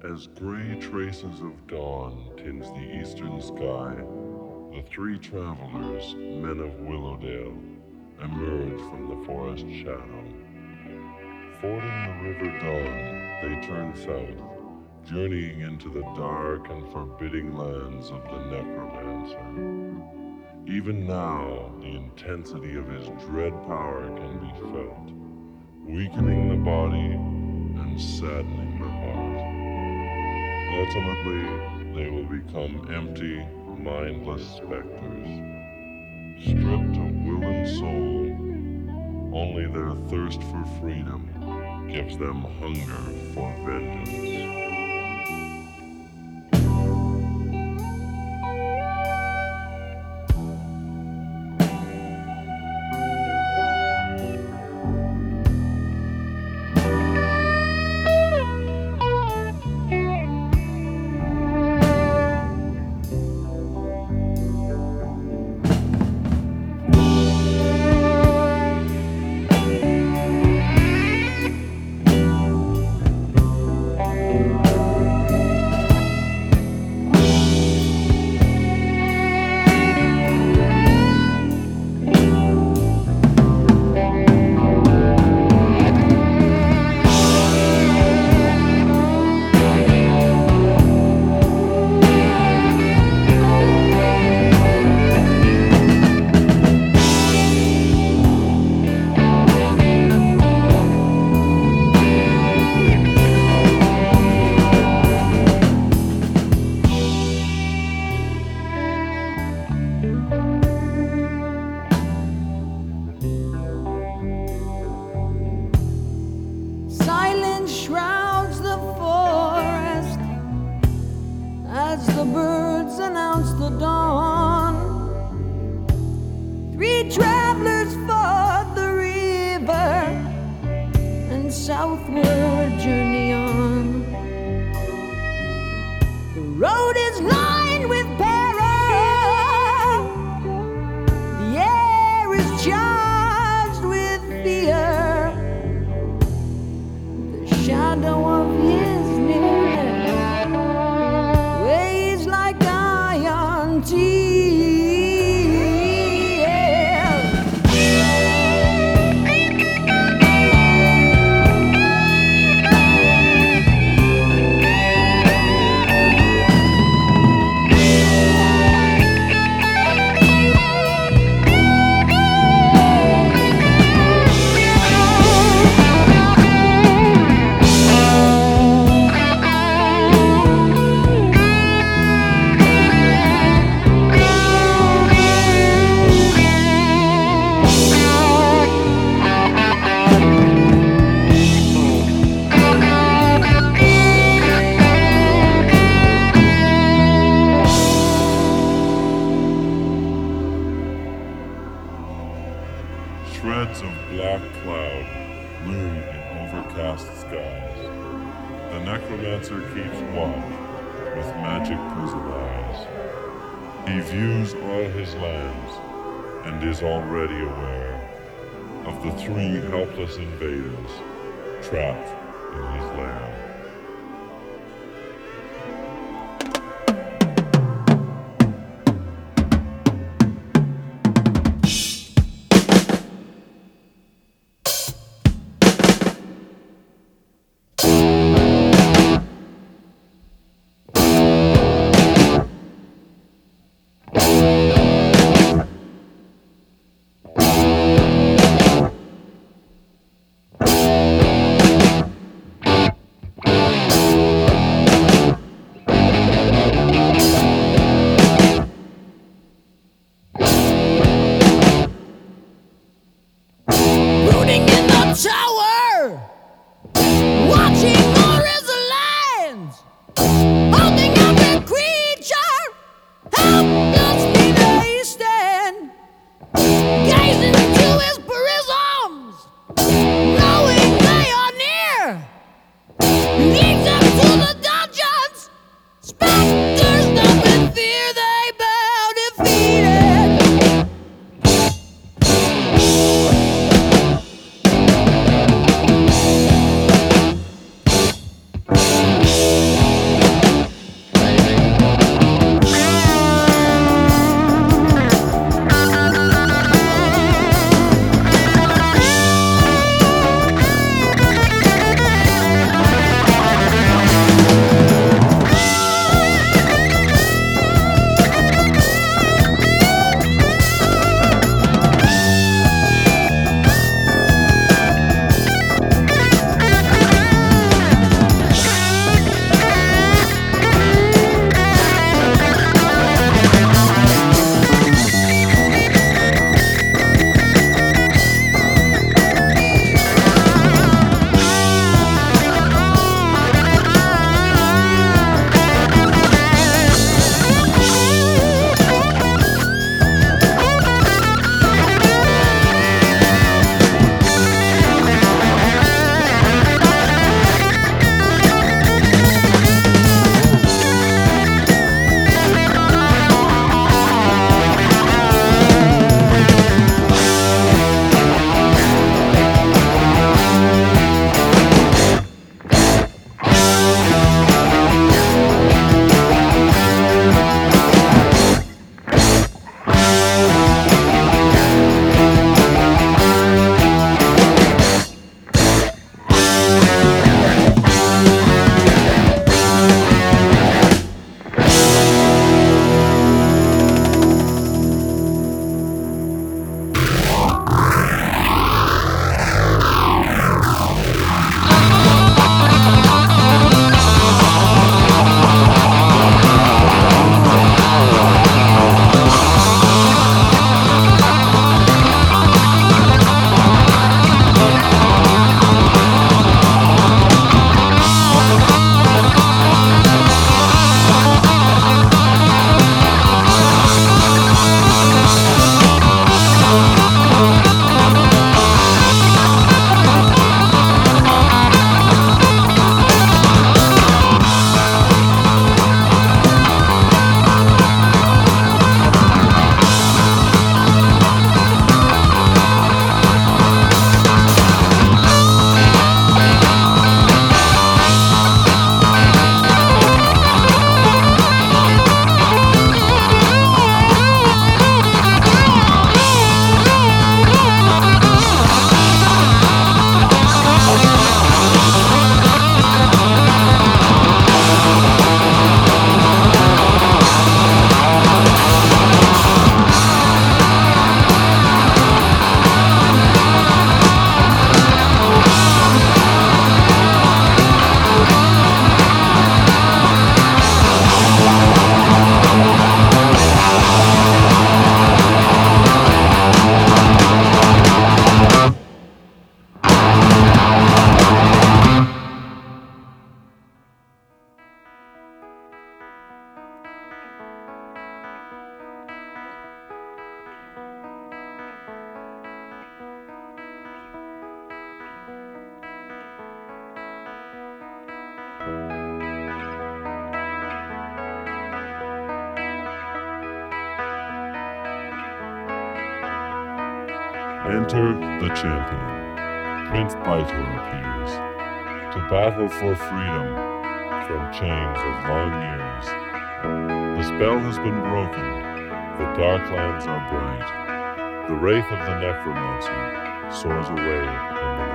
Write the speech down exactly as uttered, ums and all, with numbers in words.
As gray traces of dawn tinge the eastern sky, the three travelers, men of Willowdale, emerge from the forest shadow. Fording the River Dawn, they turn south, journeying into the dark and forbidding lands of the Necromancer. Even now, the intensity of his dread power can be felt, weakening the body and saddening the heart. Ultimately, they will become empty, mindless specters, stripped of will and soul. Only their thirst for freedom gives them hunger for vengeance. Silence shrouds the forest as the birds announce the dawn. Three travelers fought the river and southward journey on. The road is lined with peril, the air is charged with fear. Shadow of his nearness weighs like iron teeth. Shreds of black cloud loom in overcast skies. The necromancer keeps watch with magic prism eyes. He views all his lands and is already aware of the three helpless invaders trapped in his lair. Enter the champion. Prince Baitor appears to battle for freedom from chains of long years. The spell has been broken. The dark lands are bright. The wraith of the necromancer soars away in the